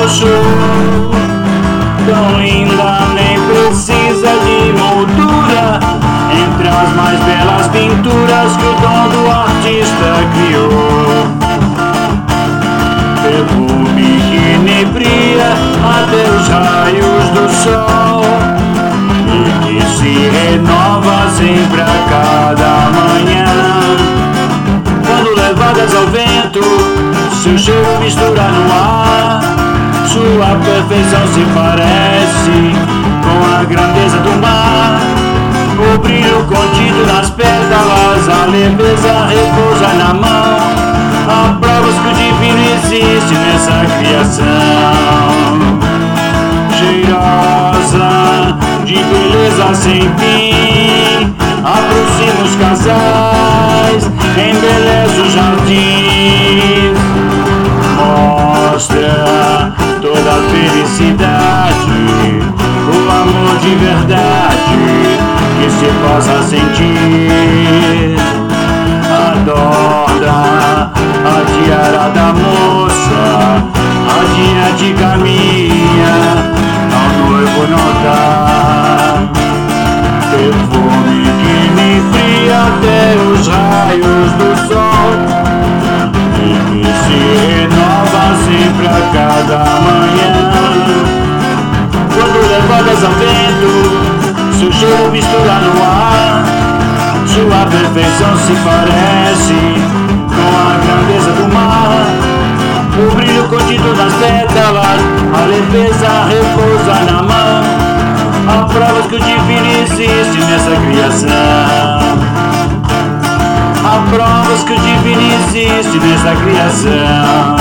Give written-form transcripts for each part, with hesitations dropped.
eu sou. Tão linda, nem precisa de moldura, entre as mais belas pinturas que o dom do artista criou. Perfume que inebria até os raios do sol, e que se renova sempre a cada manhã. Quando levadas ao vento, seu cheiro mistura no ar, sua perfeição se parece com a grandeza do mar. O brilho contido nas pétalas, a leveza repousa na mão. Há provas que o divino existe nessa criação. Cheirosa de beleza sem fim, aproxima os casais, embeleza os jardins, mostra toda a felicidade, o amor de verdade que se possa sentir. Adora a tiara da moça, adiante caminha, ao noivo notar. Perfume que me enfria até os raios do sol, e que se renova sempre a cada manhã. Quando levadas ao vento, seu cheiro mistura no ar, sua perfeição se parece com a grandeza do mar. O brilho contido nas pétalas, a leveza repousa na mão. Há provas que o divino existe nessa criação. Há provas que o divino existe nessa criação.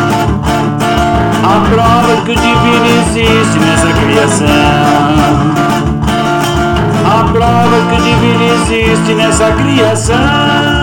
Há provas que o divino existe nessa criação. Há provas que o divino existe nessa criação.